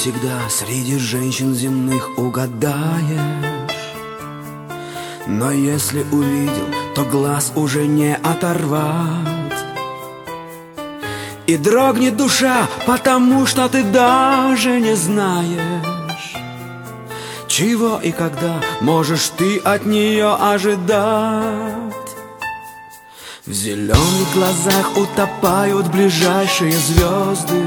всегда среди женщин земных угадаешь. Но если увидел, то глаз уже не оторвать. И дрогнет душа, потому что ты даже не знаешь, чего и когда можешь ты от нее ожидать. В зеленых глазах утопают ближайшие звезды,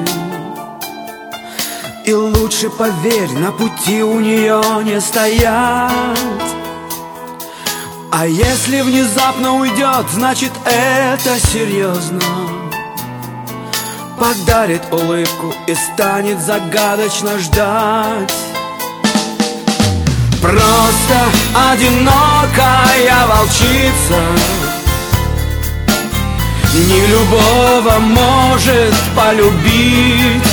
и лучше, поверь, на пути у нее не стоять. А если внезапно уйдет, значит это серьезно. Подарит улыбку и станет загадочно ждать. Просто одинокая волчица не любого может полюбить.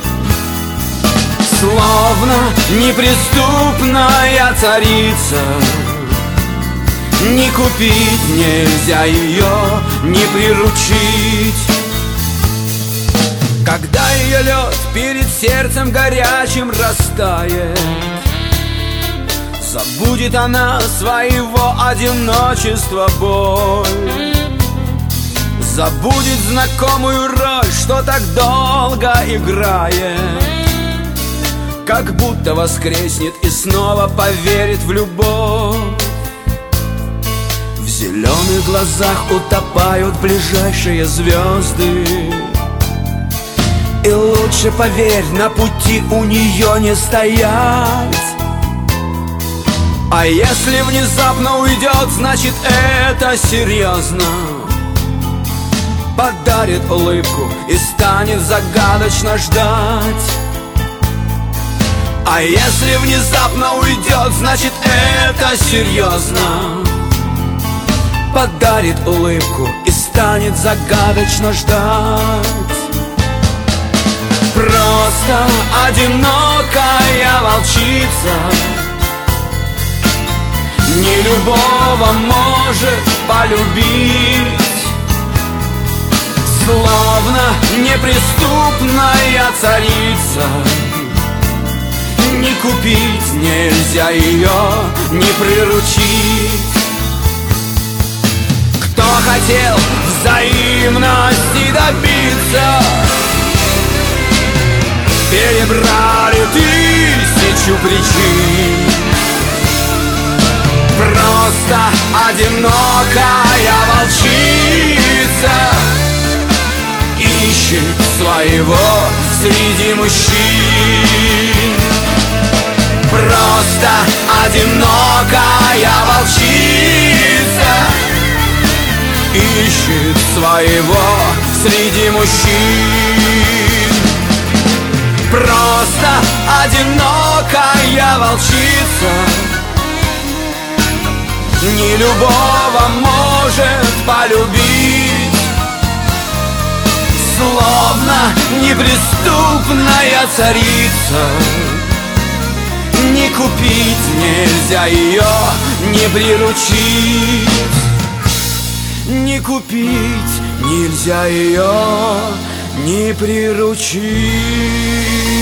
Словно неприступная царица, не купить нельзя ее, не приручить. Когда ее лед перед сердцем горячим растает, забудет она своего одиночества боль. Забудет знакомую роль, что так долго играет, как будто воскреснет и снова поверит в любовь. В зеленых глазах утопают ближайшие звезды, и лучше, поверь, на пути у нее не стоять. А если внезапно уйдет, значит это серьезно. Подарит улыбку и станет загадочно ждать. А если внезапно уйдет, значит это серьезно. Подарит улыбку и станет загадочно ждать. Просто одинокая волчица не любого может полюбить. Словно неприступная царица, не купить нельзя ее, не приручить. Кто хотел взаимности добиться, перебрали тысячу причин. Просто одинокая волчица ищет своего среди мужчин. Просто одинокая волчица ищет своего среди мужчин. Просто одинокая волчица не любого может полюбить. Словно неприступная царица, не купить нельзя ее, не приручить. Не купить нельзя ее, не приручить.